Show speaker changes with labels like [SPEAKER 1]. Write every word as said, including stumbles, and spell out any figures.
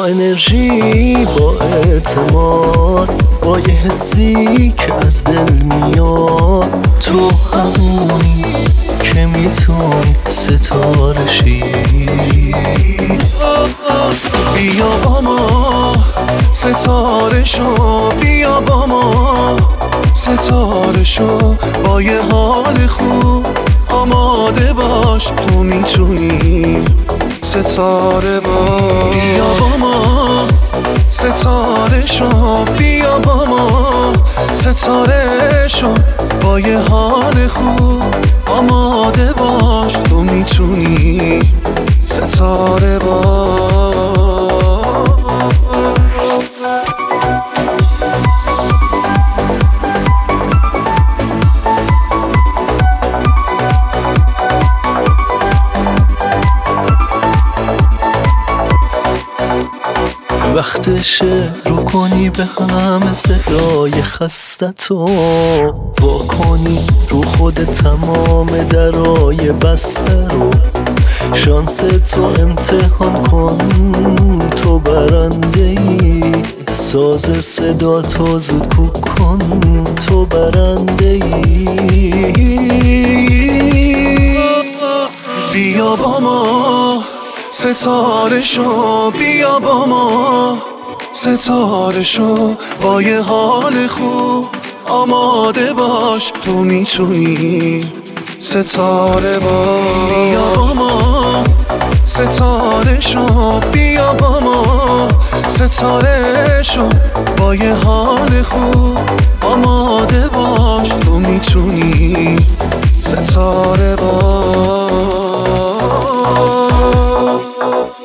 [SPEAKER 1] انرژی، با اعتماد، با یه حسی که از دل میاد. تو همونی که میتونی ستاره شی. بیا با ما ستاره شو، بیا با ما ستاره شو، با یه حال خوب آماده باش. تو میتونی ستاره باش. بیا با ما ستاره شو، بیا با ما ستاره شو، با یه حال خوب آماده باش. تو میتونی ستاره باش. وقتشه رو کنی به همه صدای خستتو، وا کنی رو خود تمام درای بسته رو. شانس تو امتحان کن، تو برنده ای. ساز صدا تو زود کوک کن، تو برنده ای. بیا با ما ستاره شو، بیا با ما ستاره شو، با یه حال خوب آماده باش. تو میتونی ستاره باش. بیا با ما ستاره شو، بیا با ما ستاره شو، با یه حال خوب آماده باش. تو میتونی ستاره باش.